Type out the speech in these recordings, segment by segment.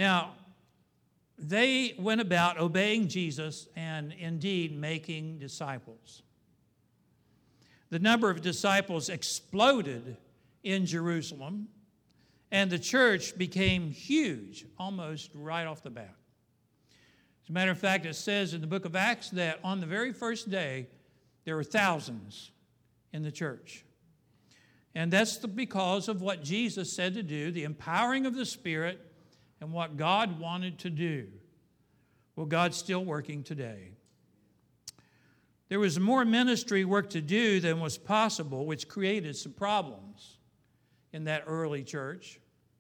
Now, they went about obeying Jesus and indeed making disciples. The number of disciples exploded in Jerusalem, and the church became huge almost right off the bat. As a matter of fact, it says in the book of Acts that on the very first day, there were thousands in the church. And that's because of what Jesus said to do, the empowering of the Spirit, and what God wanted to do. Well, God's still working today. There was more ministry work to do than was possible, which created some problems in that early church.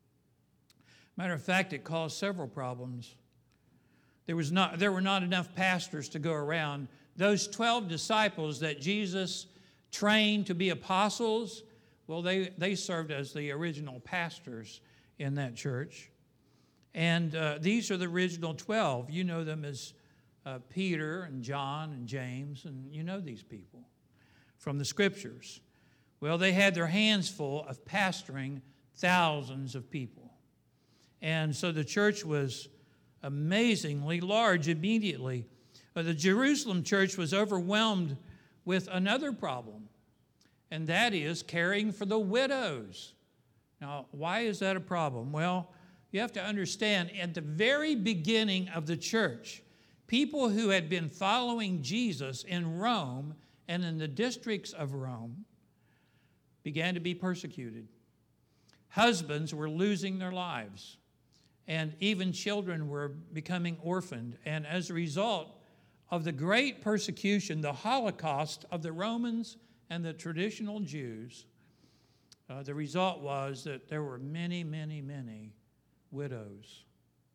Matter of fact, it caused several problems. There were not enough pastors to go around. Those 12 disciples that Jesus trained to be apostles, well, they served as the original pastors in that church. And these are the original 12. You know them as Peter and John and James, and you know these people from the Scriptures. Well, they had their hands full of pastoring thousands of people. And so the church was amazingly large immediately. But the Jerusalem church was overwhelmed with another problem, and that is caring for the widows. Now, why is that a problem? Well, you have to understand, at the very beginning of the church, people who had been following Jesus in Rome and in the districts of Rome began to be persecuted. Husbands were losing their lives, and even children were becoming orphaned. And as a result of the great persecution, the Holocaust of the Romans and the traditional Jews, the result was that there were many, many, many widows.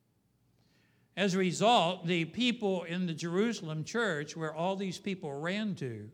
As a result, the people in the Jerusalem church, where all these people ran to,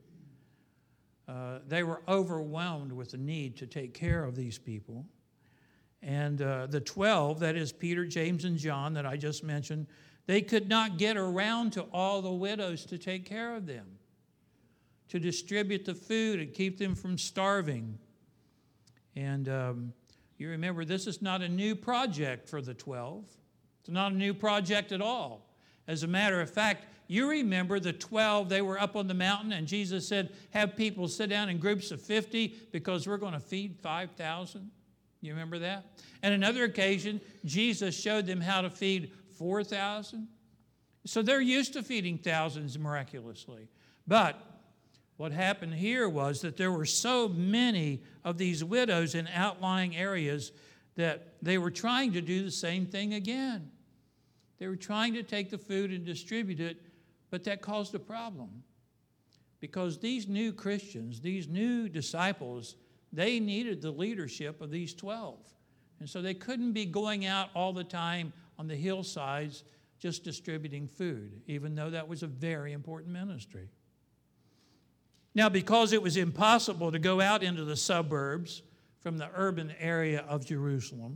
they were overwhelmed with the need to take care of these people. And the 12, that is Peter, James, and John that I just mentioned, they could not get around to all the widows to take care of them, to distribute the food and keep them from starving. And you remember, this is not a new project for the 12. It's not a new project at all. As a matter of fact, you remember the 12, they were up on the mountain, and Jesus said, have people sit down in groups of 50 because we're going to feed 5,000. You remember that? And another occasion, Jesus showed them how to feed 4,000. So they're used to feeding thousands miraculously. But what happened here was that there were so many of these widows in outlying areas that they were trying to do the same thing again. They were trying to take the food and distribute it, but that caused a problem. Because these new Christians, these new disciples, they needed the leadership of these 12. And so they couldn't be going out all the time on the hillsides just distributing food, even though that was a very important ministry. Now, because it was impossible to go out into the suburbs from the urban area of Jerusalem,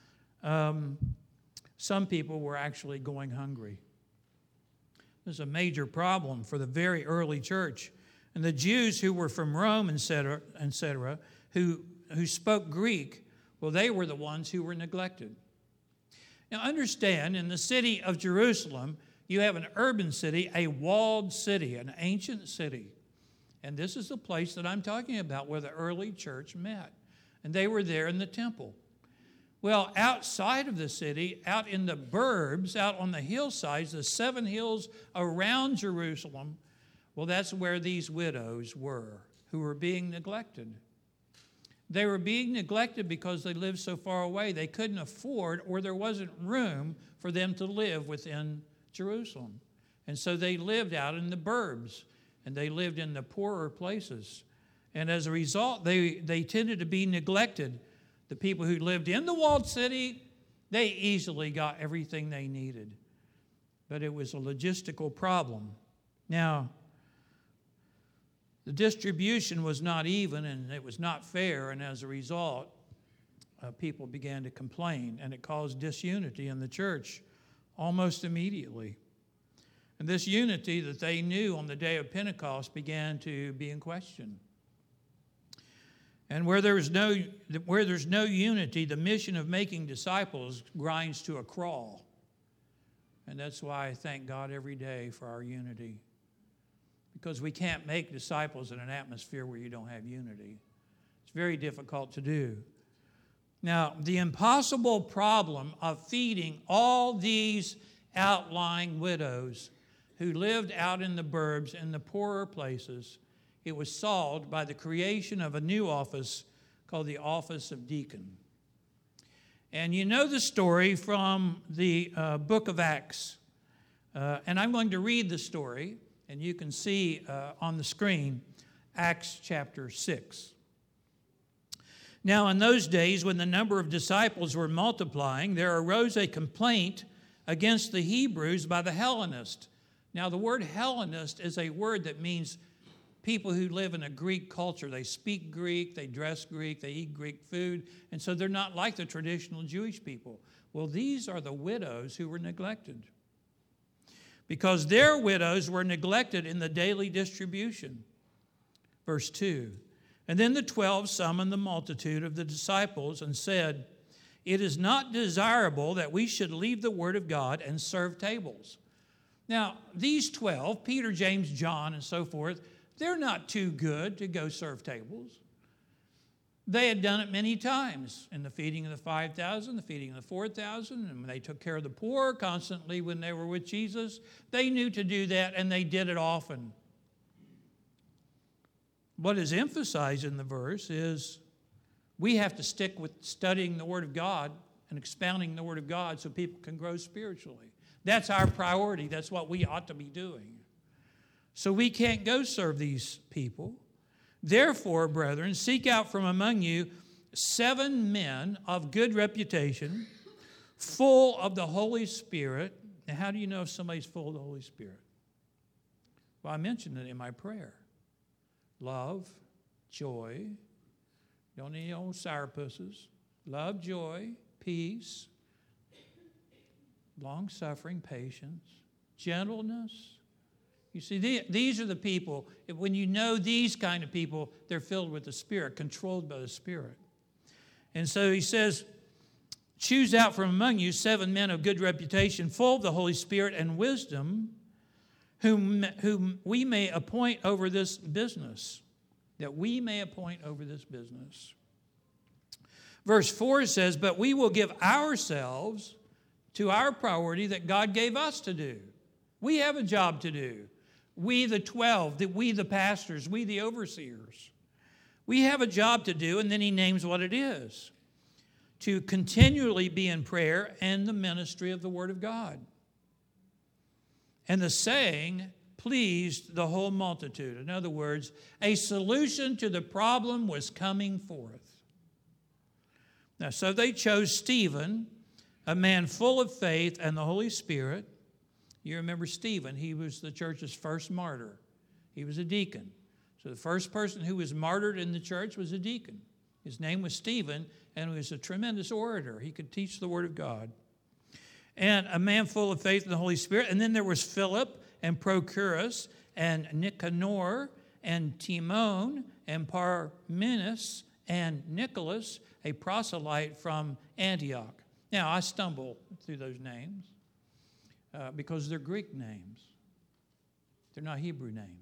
some people were actually going hungry. This is a major problem for the very early church. And the Jews who were from Rome, etc., who spoke Greek, well, they were the ones who were neglected. Now, understand, in the city of Jerusalem, you have an urban city, a walled city, an ancient city. And this is the place that I'm talking about where the early church met. And they were there in the temple. Well, outside of the city, out in the burbs, out on the hillsides, the 7 hills around Jerusalem, well, that's where these widows were, who were being neglected. They were being neglected because they lived so far away. They couldn't afford, or there wasn't room for them to live within Jerusalem. And so they lived out in the burbs, and they lived in the poorer places. And as a result, they tended to be neglected. The people who lived in the walled city, they easily got everything they needed. But it was a logistical problem. Now, the distribution was not even, and it was not fair, and as a result, people began to complain, and it caused disunity in the church almost immediately. And this unity that they knew on the day of Pentecost began to be in question. And where there's no unity, the mission of making disciples grinds to a crawl. And that's why I thank God every day for our unity. Because we can't make disciples in an atmosphere where you don't have unity. It's very difficult to do. Now, the impossible problem of feeding all these outlying widows who lived out in the burbs in the poorer places, it was solved by the creation of a new office called the Office of Deacon. And you know the story from the book of Acts. And I'm going to read the story, and you can see on the screen Acts chapter 6. Now, in those days, when the number of disciples were multiplying, there arose a complaint against the Hebrews by the Hellenists. Now, the word Hellenist is a word that means people who live in a Greek culture. They speak Greek, they dress Greek, they eat Greek food, and so they're not like the traditional Jewish people. Well, these are the widows who were neglected, because their widows were neglected in the daily distribution. Verse 2, and then the 12 summoned the multitude of the disciples and said, it is not desirable that we should leave the word of God and serve tables. Now, these 12, Peter, James, John, and so forth, they're not too good to go serve tables. They had done it many times in the feeding of the 5,000, the feeding of the 4,000, and when they took care of the poor constantly when they were with Jesus. They knew to do that, and they did it often. What is emphasized in the verse is we have to stick with studying the Word of God and expounding the Word of God so people can grow spiritually. That's our priority. That's what we ought to be doing. So we can't go serve these people. Therefore, brethren, seek out from among you 7 men of good reputation, full of the Holy Spirit. Now, how do you know if somebody's full of the Holy Spirit? Well, I mentioned it in my prayer. Love, joy, don't need old sourpusses. Love, joy, peace, long-suffering, patience, gentleness. You see, these are the people, when you know these kind of people, they're filled with the Spirit, controlled by the Spirit. And so he says, choose out from among you 7 men of good reputation, full of the Holy Spirit and wisdom, whom we may appoint over this business. That we may appoint over this business. Verse 4 says, but we will give ourselves to our priority that God gave us to do. We have a job to do. We the 12, we the pastors, we the overseers. We have a job to do, and then he names what it is. To continually be in prayer and the ministry of the Word of God. And the saying pleased the whole multitude. In other words, a solution to the problem was coming forth. Now, so they chose Stephen, a man full of faith and the Holy Spirit. You remember Stephen, he was the church's first martyr. He was a deacon. So the first person who was martyred in the church was a deacon. His name was Stephen, and he was a tremendous orator. He could teach the Word of God. And a man full of faith in the Holy Spirit. And then there was Philip and Prochorus and Nicanor and Timon and Parmenas and Nicholas, a proselyte from Antioch. Now, I stumble through those names because they're Greek names. They're not Hebrew names.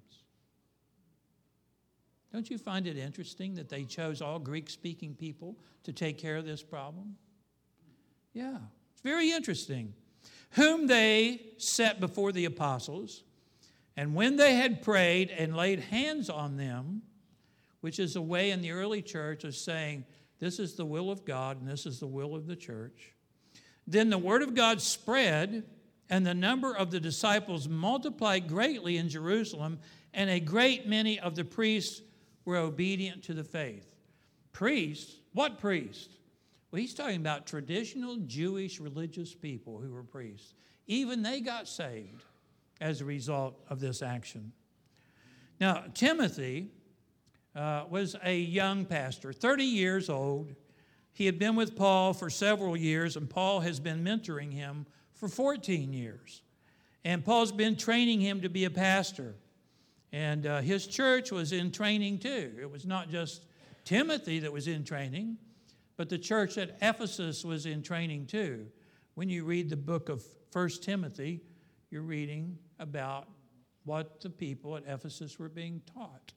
Don't you find it interesting that they chose all Greek-speaking people to take care of this problem? Yeah, it's very interesting. Whom they set before the apostles, and when they had prayed and laid hands on them, which is a way in the early church of saying, this is the will of God and this is the will of the church. Then the word of God spread, and the number of the disciples multiplied greatly in Jerusalem, and a great many of the priests were obedient to the faith. Priests? What priests? Well, he's talking about traditional Jewish religious people who were priests. Even they got saved as a result of this action. Now, Timothy was a young pastor, 30 years old. He had been with Paul for several years, and Paul has been mentoring him for 14 years. And Paul's been training him to be a pastor. And his church was in training too. It was not just Timothy that was in training, but the church at Ephesus was in training too. When you read the book of 1 Timothy, you're reading about what the people at Ephesus were being taught.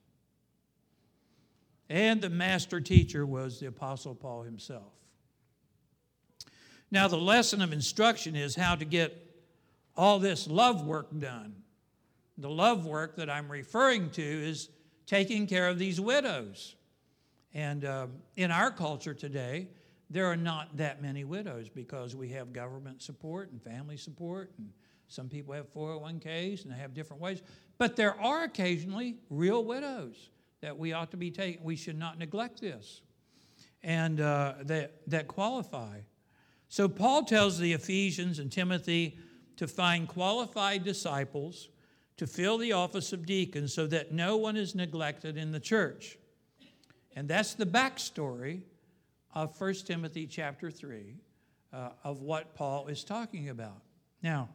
And the master teacher was the Apostle Paul himself. Now, the lesson of instruction is how to get all this love work done. The love work that I'm referring to is taking care of these widows. And in our culture today, there are not that many widows because we have government support and family support, and some people have 401ks and they have different ways. But there are occasionally real widows that we ought to be taking. We should not neglect this, and that qualify. So Paul tells the Ephesians and Timothy to find qualified disciples to fill the office of deacons so that no one is neglected in the church. And that's the backstory of 1 Timothy chapter 3 of what Paul is talking about. Now,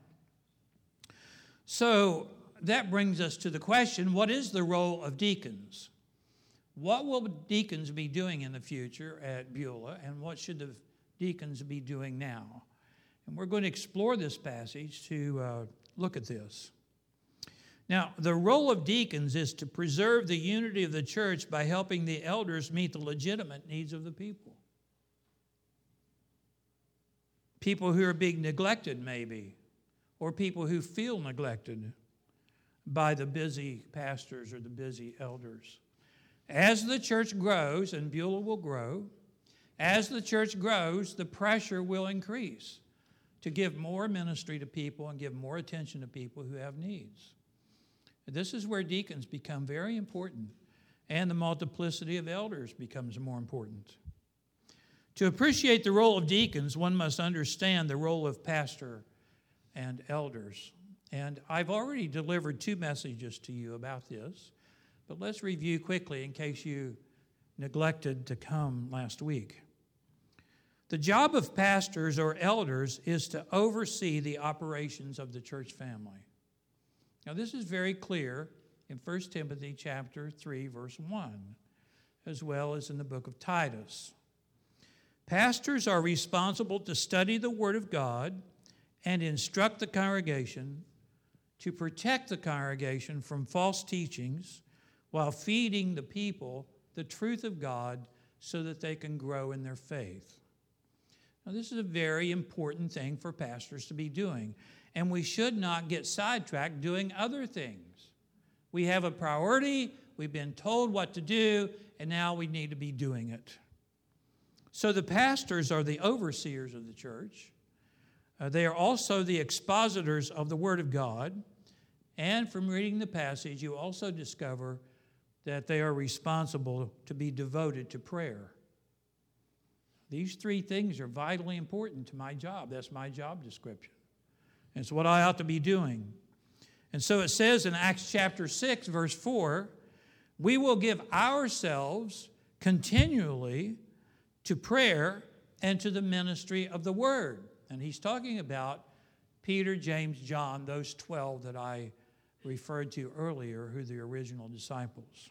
so that brings us to the question, what is the role of deacons? What will deacons be doing in the future at Beulah, and what should the deacons be doing now? And we're going to explore this passage to look at this. Now, the role of deacons is to preserve the unity of the church by helping the elders meet the legitimate needs of the people. People who are being neglected, maybe, or people who feel neglected by the busy pastors or the busy elders. As the church grows, and Beulah will grow, as the church grows, the pressure will increase to give more ministry to people and give more attention to people who have needs. This is where deacons become very important, and the multiplicity of elders becomes more important. To appreciate the role of deacons, one must understand the role of pastor and elders. And I've already delivered 2 messages to you about this, but let's review quickly in case you neglected to come last week. The job of pastors or elders is to oversee the operations of the church family. Now, this is very clear in 1 Timothy chapter 3, verse 1, as well as in the book of Titus. Pastors are responsible to study the Word of God and instruct the congregation, to protect the congregation from false teachings while feeding the people the truth of God so that they can grow in their faith. Now, this is a very important thing for pastors to be doing. And we should not get sidetracked doing other things. We have a priority, we've been told what to do, and now we need to be doing it. So the pastors are the overseers of the church. They are also the expositors of the Word of God. And from reading the passage, you also discover that they are responsible to be devoted to prayer. These 3 things are vitally important to my job. That's my job description. It's what I ought to be doing. And so it says in Acts chapter 6, verse 4, we will give ourselves continually to prayer and to the ministry of the word. And he's talking about Peter, James, John, those 12 that I referred to earlier, who are the original disciples.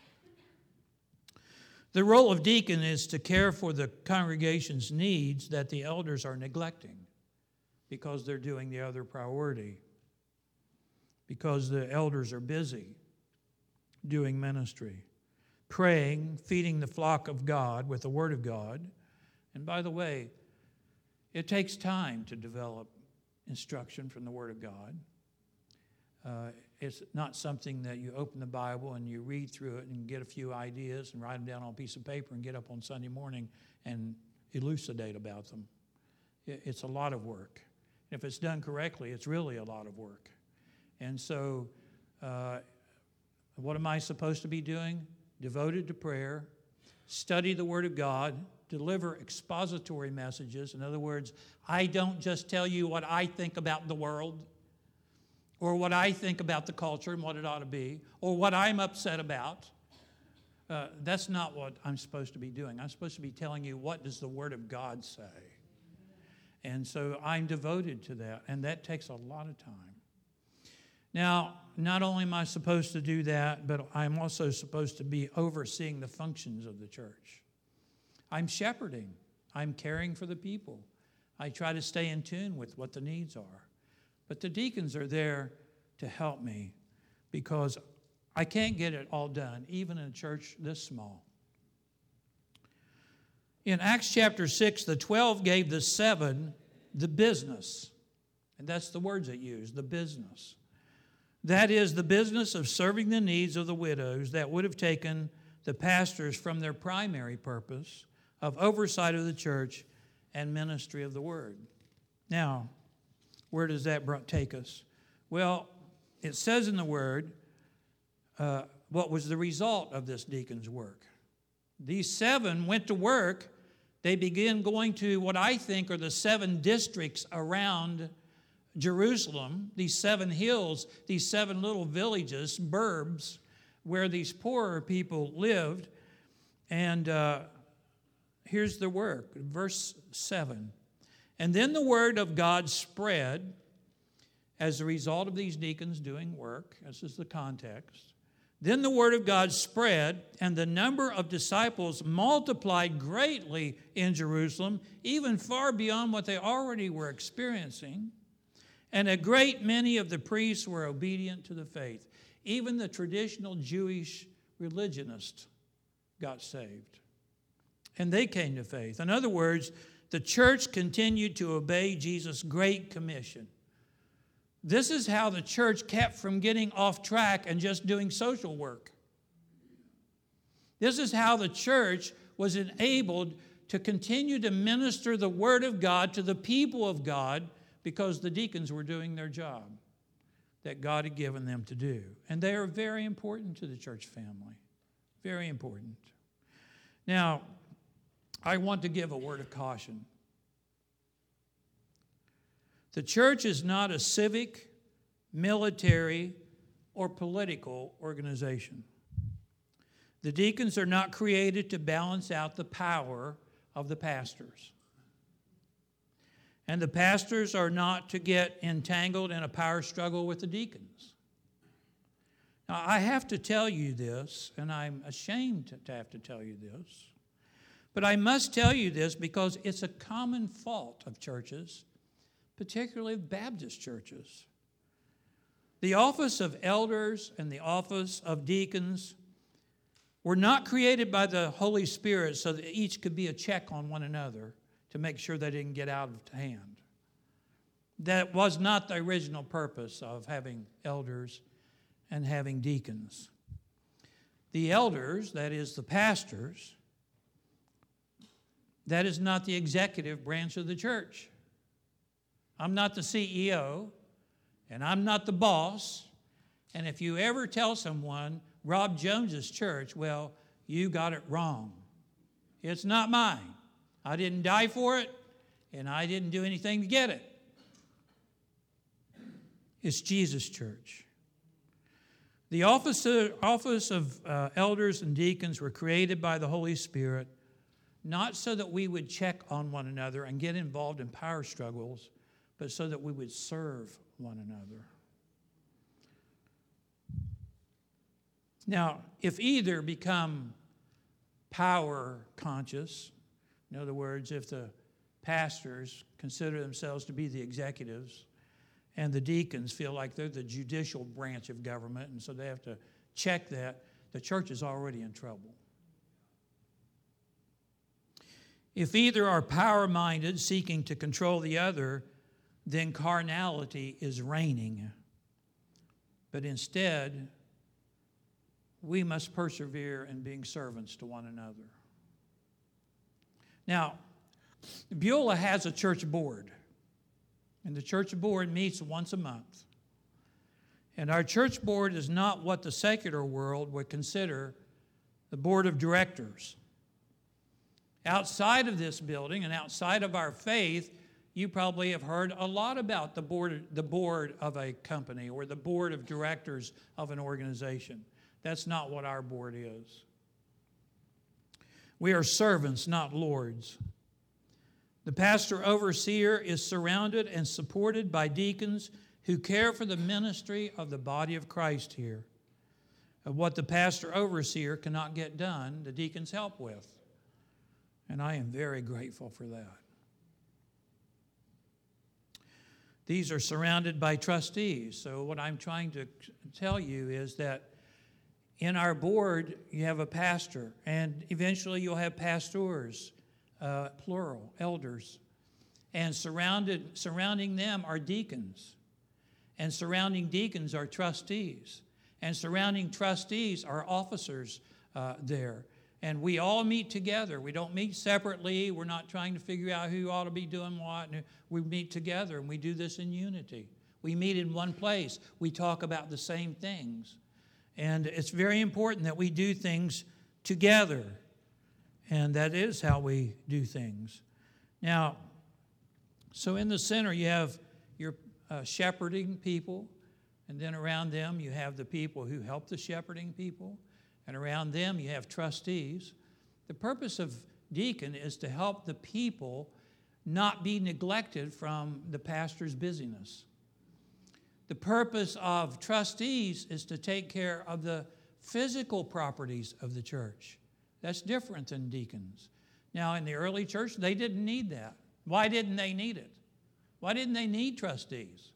The role of deacon is to care for the congregation's needs that the elders are neglecting, because they're doing the other priority, because the elders are busy doing ministry, praying, feeding the flock of God with the Word of God. And by the way, it takes time to develop instruction from the Word of God. It's not something that you open the Bible and you read through it and get a few ideas and write them down on a piece of paper and get up on Sunday morning and elucidate about them. It's a lot of work. If it's done correctly, it's really a lot of work. And so what am I supposed to be doing? Devoted to prayer, study the Word of God, deliver expository messages. In other words, I don't just tell you what I think about the world or what I think about the culture and what it ought to be or what I'm upset about. That's not what I'm supposed to be doing. I'm supposed to be telling you, what does the Word of God say? And so I'm devoted to that, and that takes a lot of time. Now, not only am I supposed to do that, but I'm also supposed to be overseeing the functions of the church. I'm shepherding. I'm caring for the people. I try to stay in tune with what the needs are. But the deacons are there to help me because I can't get it all done, even in a church this small. In Acts chapter 6, the 12 gave the 7 the business. And that's the words it used, the business. That is the business of serving the needs of the widows that would have taken the pastors from their primary purpose of oversight of the church and ministry of the word. Now, where does that take us? Well, it says in the word what was the result of this deacon's work. These 7 went to work. They began going to what I think are the 7 districts around Jerusalem, these 7 hills, these 7 little villages, burbs, where these poorer people lived. And here's the work, verse 7. And then the word of God spread as a result of these deacons doing work. This is the context. Then the word of God spread, and the number of disciples multiplied greatly in Jerusalem, even far beyond what they already were experiencing. And a great many of the priests were obedient to the faith. Even the traditional Jewish religionists got saved. And they came to faith. In other words, the church continued to obey Jesus' great commission. This is how the church kept from getting off track and just doing social work. This is how the church was enabled to continue to minister the word of God to the people of God because the deacons were doing their job that God had given them to do. And they are very important to the church family. Very important. Now, I want to give a word of caution. The church is not a civic, military, or political organization. The deacons are not created to balance out the power of the pastors. And the pastors are not to get entangled in a power struggle with the deacons. Now, I have to tell you this, and I'm ashamed to have to tell you this, but I must tell you this because it's a common fault of churches, particularly Baptist churches. The office of elders and the office of deacons were not created by the Holy Spirit so that each could be a check on one another to make sure they didn't get out of hand. That was not the original purpose of having elders and having deacons. The elders, that is the pastors, that is not the executive branch of the church. I'm not the CEO, and I'm not the boss. And if you ever tell someone, Rob Jones's church, well, you got it wrong. It's not mine. I didn't die for it, and I didn't do anything to get it. It's Jesus' church. The office of elders and deacons were created by the Holy Spirit, not so that we would check on one another and get involved in power struggles, but so that we would serve one another. Now, if either become power conscious, in other words, if the pastors consider themselves to be the executives and the deacons feel like they're the judicial branch of government, and so they have to check that, the church is already in trouble. If either are power-minded, seeking to control the other, then carnality is reigning. But instead, we must persevere in being servants to one another. Now, Beulah has a church board, and the church board meets once a month. And our church board is not what the secular world would consider the board of directors. Outside of this building and outside of our faith, you probably have heard a lot about the board of a company or the board of directors of an organization. That's not what our board is. We are servants, not lords. The pastor overseer is surrounded and supported by deacons who care for the ministry of the body of Christ here. Of what the pastor overseer cannot get done, the deacons help with. And I am very grateful for that. These are surrounded by trustees. So what I'm trying to tell you is that in our board, you have a pastor, and eventually you'll have pastors, plural, elders. And surrounding them are deacons. And surrounding deacons are trustees. And surrounding trustees are officers there. And we all meet together. We don't meet separately. We're not trying to figure out who ought to be doing what. We meet together, and we do this in unity. We meet in one place. We talk about the same things. And it's very important that we do things together. And that is how we do things. Now, so in the center, you have your shepherding people. And then around them, you have the people who help the shepherding people. And around them, you have trustees. The purpose of deacon is to help the people not be neglected from the pastor's busyness. The purpose of trustees is to take care of the physical properties of the church. That's different than deacons. Now, in the early church, they didn't need that. Why didn't they need it? Why didn't they need trustees?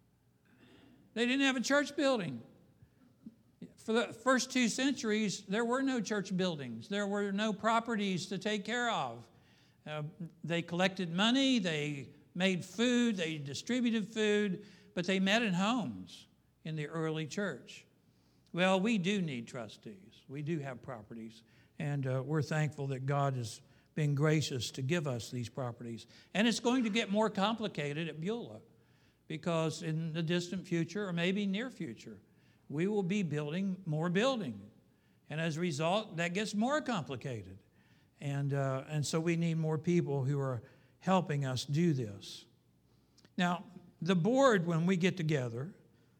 They didn't have a church building. For the first 2 centuries, there were no church buildings. There were no properties to take care of. They collected money, they made food, they distributed food, but they met in homes in the early church. Well, we do need trustees. We do have properties, and we're thankful that God has been gracious to give us these properties. And it's going to get more complicated at Beulah, because in the distant future, or maybe near future, we will be building more building. And as a result, that gets more complicated. And so we need more people who are helping us do this. Now, the board, when we get together,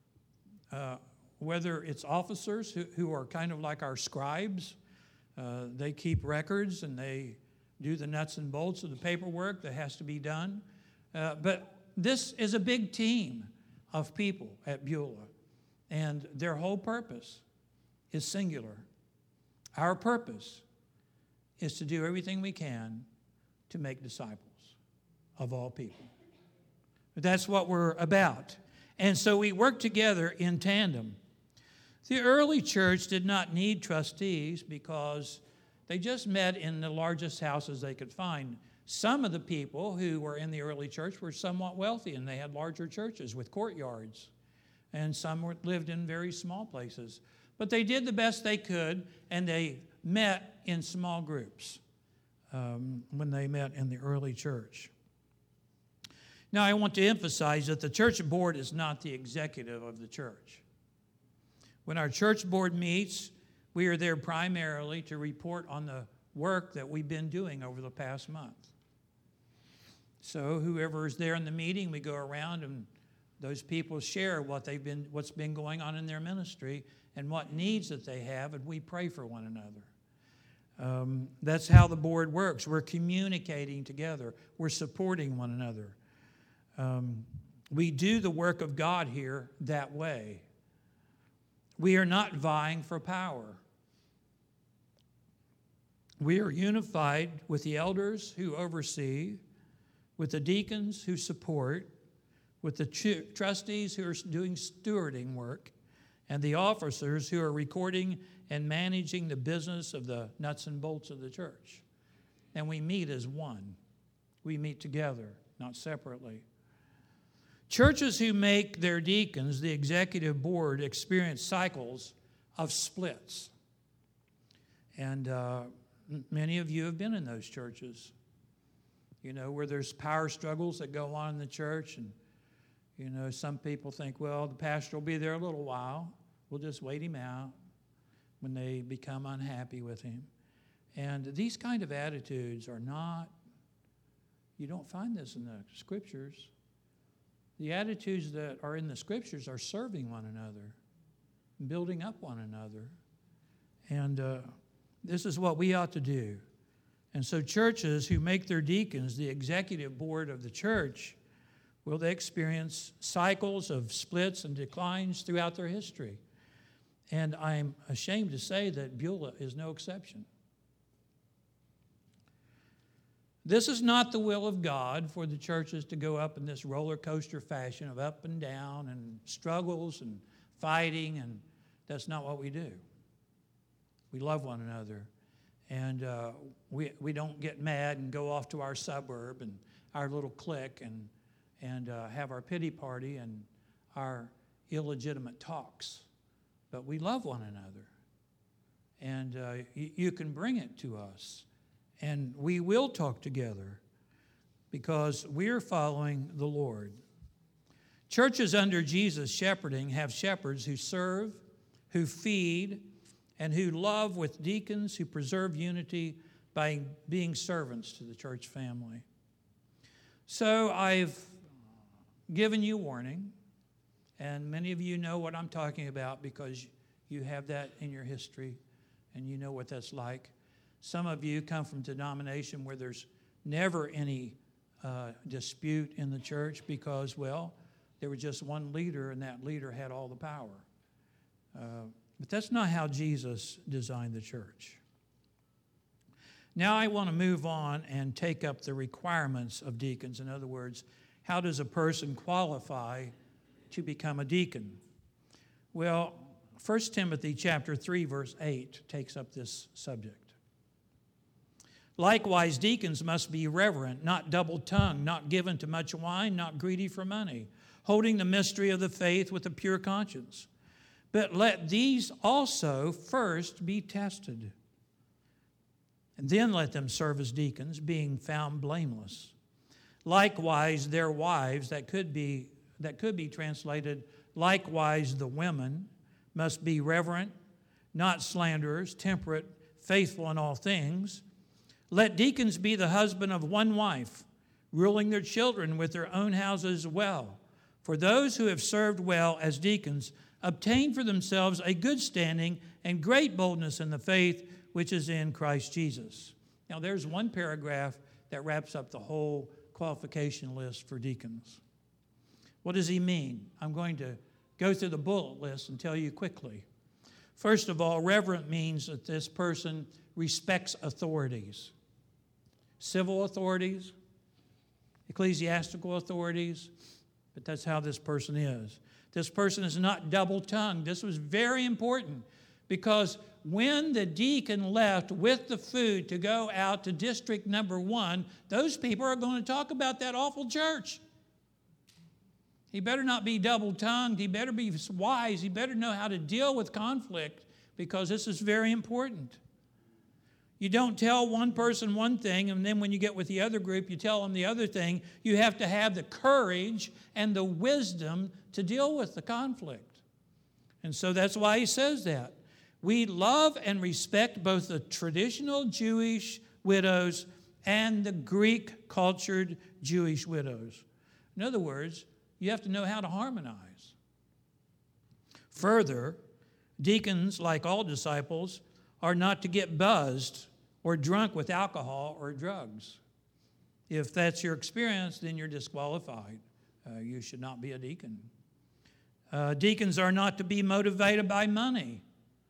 whether it's officers who are kind of like our scribes, they keep records and they do the nuts and bolts of the paperwork that has to be done. But this is a big team of people at Beulah. And their whole purpose is singular. Our purpose is to do everything we can to make disciples of all people. That's what we're about. And so we work together in tandem. The early church did not need trustees because they just met in the largest houses they could find. Some of the people who were in the early church were somewhat wealthy, and they had larger churches with courtyards. And some lived in very small places. But they did the best they could, and they met in small groups when they met in the early church. Now, I want to emphasize that the church board is not the executive of the church. When our church board meets, we are there primarily to report on the work that we've been doing over the past month. So whoever is there in the meeting, we go around and those people share what's been going on in their ministry and what needs that they have, and we pray for one another. That's how the board works. We're communicating together. We're supporting one another. We do the work of God here that way. We are not vying for power. We are unified with the elders who oversee, with the deacons who support, with the trustees who are doing stewarding work, and the officers who are recording and managing the business of the nuts and bolts of the church. And we meet as one. We meet together, not separately. Churches who make their deacons the executive board experience cycles of splits. And many of you have been in those churches, where there's power struggles that go on in the church. And, some people think, well, the pastor will be there a little while. We'll just wait him out when they become unhappy with him. And these kind of attitudes are not, you don't find this in the Scriptures. The attitudes that are in the Scriptures are serving one another, building up one another. And this is what we ought to do. And so churches who make their deacons the executive board of the church, will they experience cycles of splits and declines throughout their history. And I'm ashamed to say that Beulah is no exception. This is not the will of God for the churches to go up in this roller coaster fashion of up and down and struggles and fighting, and that's not what we do. We love one another, and we don't get mad and go off to our suburb and our little clique and have our pity party and our illegitimate talks. But we love one another, and you can bring it to us. And we will talk together because we're following the Lord. Churches under Jesus' shepherding have shepherds who serve, who feed, and who love, with deacons who preserve unity by being servants to the church family. So I've given you warning, and many of you know what I'm talking about because you have that in your history and you know what that's like. Some of you come from a denomination where there's never any dispute in the church because, well, there was just one leader and that leader had all the power. But that's not how Jesus designed the church. Now I want to move on and take up the requirements of deacons. In other words, how does a person qualify to become a deacon? Well, 1 Timothy chapter 3, verse 8 takes up this subject. Likewise, deacons must be reverent, not double-tongued, not given to much wine, not greedy for money, holding the mystery of the faith with a pure conscience. But let these also first be tested, and then let them serve as deacons, being found blameless. Likewise, their wives, that could be translated, likewise the women, must be reverent, not slanderers, temperate, faithful in all things. Let deacons be the husband of one wife, ruling their children with their own houses well. For those who have served well as deacons obtain for themselves a good standing and great boldness in the faith which is in Christ Jesus. Now there's one paragraph that wraps up the whole qualification list for deacons. What does he mean? I'm going to go through the bullet list and tell you quickly. First of all, reverent means that this person respects authorities. Civil authorities, ecclesiastical authorities, but that's how this person is. This person is not double-tongued. This was very important because when the deacon left with the food to go out to district number 1, those people are going to talk about that awful church. He better not be double-tongued. He better be wise. He better know how to deal with conflict because this is very important. You don't tell one person one thing, and then when you get with the other group, you tell them the other thing. You have to have the courage and the wisdom to deal with the conflict. And so that's why he says that. We love and respect both the traditional Jewish widows and the Greek-cultured Jewish widows. In other words, you have to know how to harmonize. Further, deacons, like all disciples, are not to get buzzed or drunk with alcohol or drugs. If that's your experience, then you're disqualified. You should not be a deacon. Deacons are not to be motivated by money.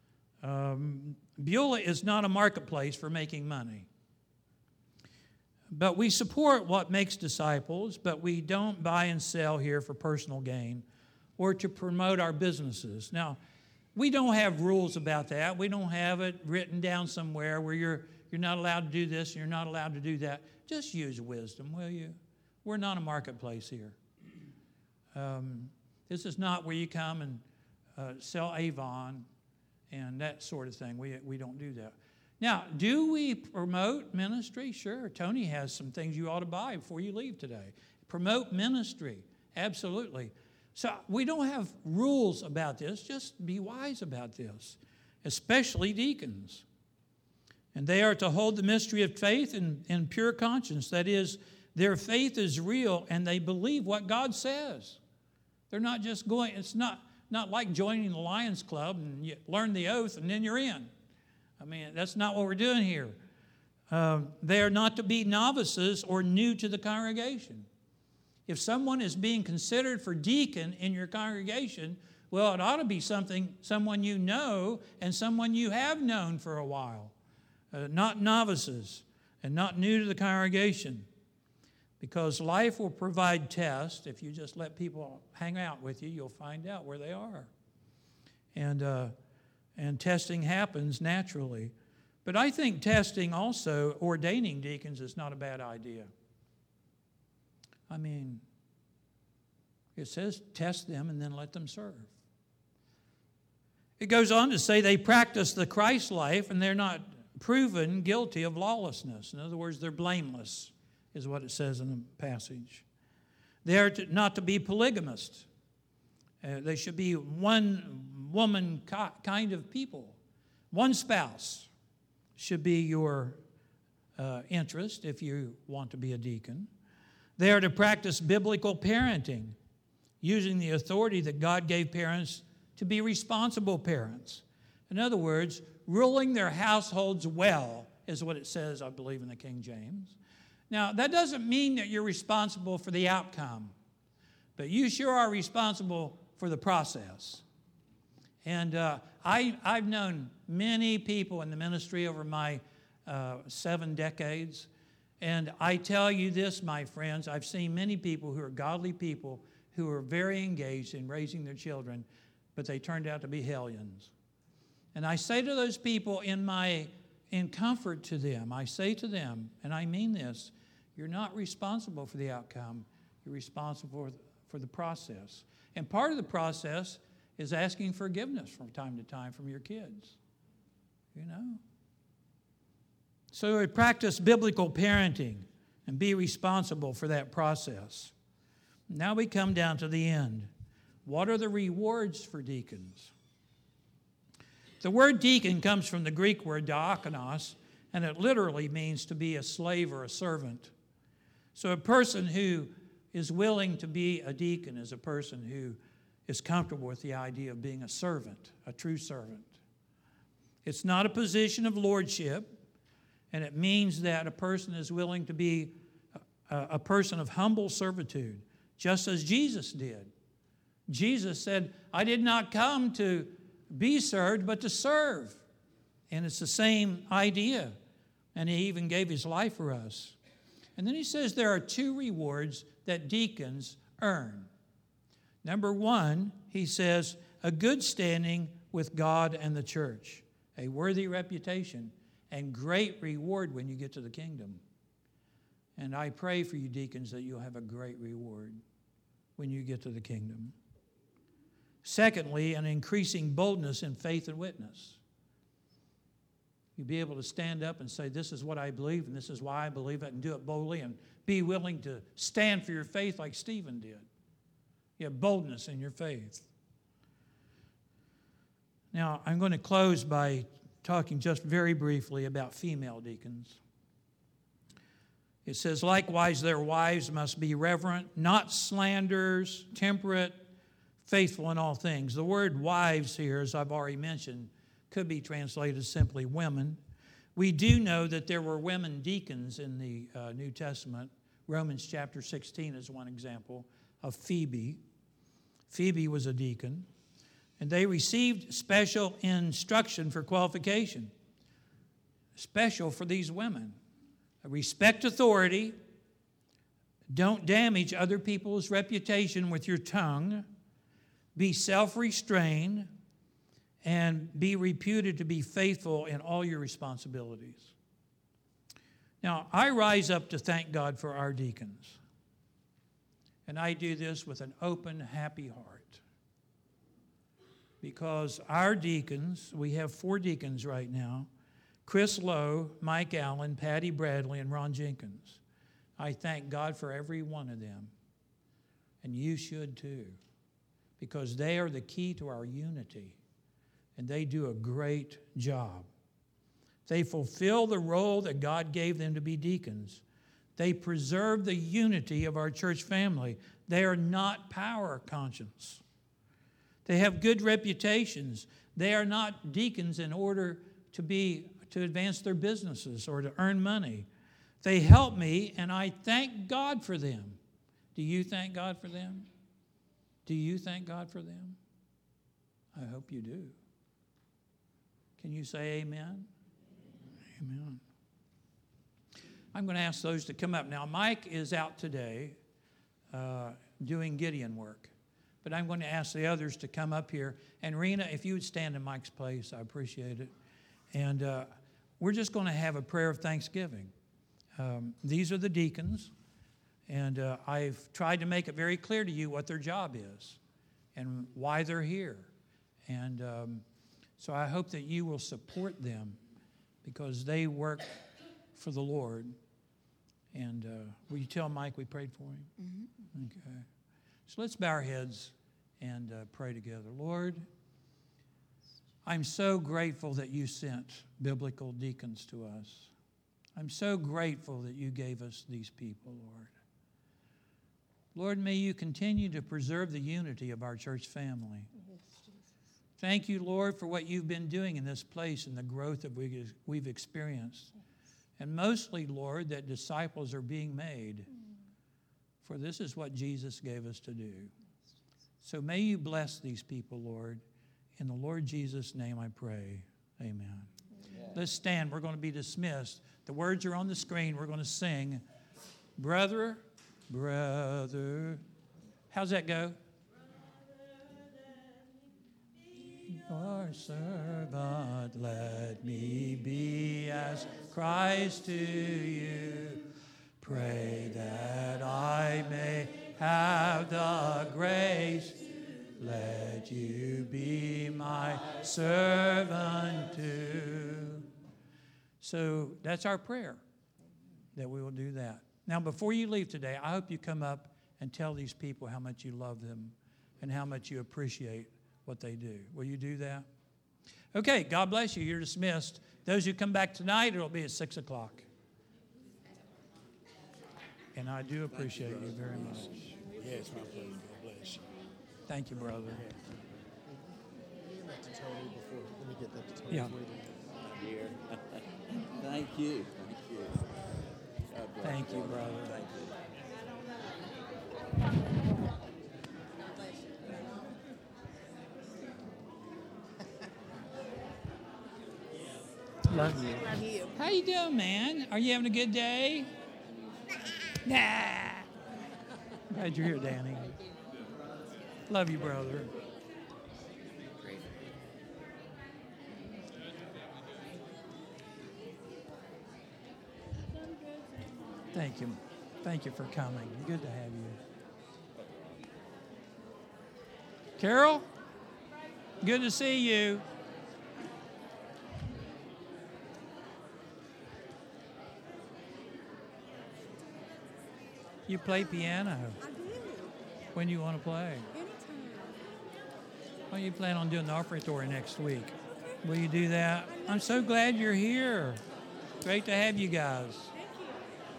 Beulah is not a marketplace for making money. But we support what makes disciples, but we don't buy and sell here for personal gain or to promote our businesses. Now, we don't have rules about that. We don't have it written down somewhere where you're not allowed to do this and you're not allowed to do that. Just use wisdom, will you? We're not a marketplace here. This is not where you come and sell Avon and that sort of thing. We don't do that. Now, do we promote ministry? Sure. Tony has some things you ought to buy before you leave today. Promote ministry. Absolutely. So we don't have rules about this. Just be wise about this, especially deacons. And they are to hold the mystery of faith in pure conscience. That is, their faith is real and they believe what God says. They're not just going, it's not like joining the Lions Club and you learn the oath and then you're in. I mean, that's not what we're doing here. They are not to be novices or new to the congregation. If someone is being considered for deacon in your congregation, well, it ought to be someone you know and someone you have known for a while, not novices. and not new to the congregation, because life will provide tests. If you just let people hang out with you, you'll find out where they are. And testing happens naturally. But I think testing also, ordaining deacons, is not a bad idea. I mean, it says test them and then let them serve. It goes on to say they practice the Christ life and they're not proven guilty of lawlessness. In other words, they're blameless, is what it says in the passage. They are not to be polygamists. They should be one-woman kind of people. One spouse should be your interest if you want to be a deacon. They are to practice biblical parenting, using the authority that God gave parents to be responsible parents. In other words, ruling their households well is what it says, I believe, in the King James. Now, that doesn't mean that you're responsible for the outcome, but you sure are responsible for the process. And I've known many people in the ministry over my 7 decades, and I tell you this, my friends, I've seen many people who are godly people who are very engaged in raising their children, but they turned out to be hellions. And I say to those people in comfort to them, I say to them, and I mean this, you're not responsible for the outcome. You're responsible for the process. And part of the process is asking forgiveness from time to time from your kids. You know? So practice biblical parenting and be responsible for that process. Now we come down to the end. What are the rewards for deacons? The word deacon comes from the Greek word diakonos, and it literally means to be a slave or a servant. So a person who is willing to be a deacon is a person who is comfortable with the idea of being a servant, a true servant. It's not a position of lordship, and it means that a person is willing to be a person of humble servitude, just as Jesus did. Jesus said, I did not come to be served, but to serve. And it's the same idea. And he even gave his life for us. And then he says there are 2 rewards that deacons earn. Number 1, he says, a good standing with God and the church, a worthy reputation, and great reward when you get to the kingdom. And I pray for you, deacons, that you'll have a great reward when you get to the kingdom. Secondly, an increasing boldness in faith and witness. You'll be able to stand up and say, this is what I believe, and this is why I believe it, and do it boldly, and be willing to stand for your faith like Stephen did. You have boldness in your faith. Now, I'm going to close by talking just very briefly about female deacons. It says, likewise, their wives must be reverent, not slanderers, temperate, faithful in all things. The word wives here, as I've already mentioned, could be translated simply women. We do know that there were women deacons in the New Testament. Romans chapter 16 is one example of Phoebe. Phoebe was a deacon, and they received special instruction for qualification, special for these women. Respect authority. Don't damage other people's reputation with your tongue. Be self-restrained, and be reputed to be faithful in all your responsibilities. Now, I rise up to thank God for our deacons. And I do this with an open, happy heart. Because our deacons, we have 4 deacons right now, Chris Lowe, Mike Allen, Patty Bradley, and Ron Jenkins. I thank God for every one of them. And you should too. Because they are the key to our unity. And they do a great job. They fulfill the role that God gave them to be deacons. They preserve the unity of our church family. They are not power conscious. They have good reputations. They are not deacons in order to advance their businesses or to earn money. They help me, and I thank God for them. Do you thank God for them? Do you thank God for them? I hope you do. Can you say amen? Amen. I'm going to ask those to come up. Now, Mike is out today doing Gideon work, but I'm going to ask the others to come up here. And Rena, if you would stand in Mike's place, I appreciate it. And we're just going to have a prayer of thanksgiving. These are the deacons, and I've tried to make it very clear to you what their job is and why they're here. And so I hope that you will support them because they work for the Lord. And will you tell Mike we prayed for him? Mm-hmm. Okay. So let's bow our heads and pray together. Lord, I'm so grateful that you sent biblical deacons to us. I'm so grateful that you gave us these people, Lord. Lord, may you continue to preserve the unity of our church family. Yes, Jesus. Thank you, Lord, for what you've been doing in this place and the growth that we've experienced. Yes. And mostly, Lord, that disciples are being made. For this is what Jesus gave us to do. So may you bless these people, Lord. In the Lord Jesus' name I pray. Amen. Amen. Let's stand. We're going to be dismissed. The words are on the screen. We're going to sing, Brother, Brother. How's that go? Your servant, let me be as Christ to you. Pray that I may have the grace. Let you be my servant too. So that's our prayer, that we will do that. Now, before you leave today, I hope you come up and tell these people how much you love them and how much you appreciate what they do. Will you do that? Okay, God bless you. You're dismissed. Those who come back tonight, it'll be at 6 o'clock. And I do appreciate you very much. Yes, my pleasure. God bless you. Thank you, brother. Let me get that to Tony. Yeah. Dear. Thank you. Thank you. God bless Thank you, brother. Thank you. Love you. Love you. How you doing, man? Are you having a good day? Nah. Glad you're here, Danny. Love you, brother. Thank you. Thank you for coming. Good to have you. Carol, good to see you. You play piano. I do. When do you want to play? Anytime. Well, you plan on doing the offertory next week. Will you do that? I'm so glad you're here. Great to have you guys. Thank you.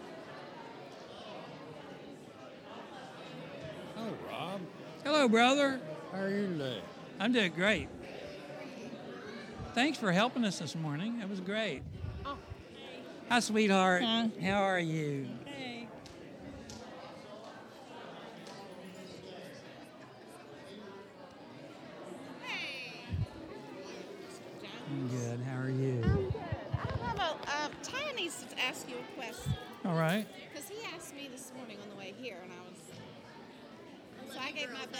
Oh, Rob. Hello, brother. How are you today? I'm doing great. Thanks for helping us this morning. It was great. Oh, Hi, sweetheart. How are you? hey. I'm good. How are you? I'm good. I have a, Ty needs to ask you a question. All right. Because he asked me this morning on the way here, and I was, so I gave my best.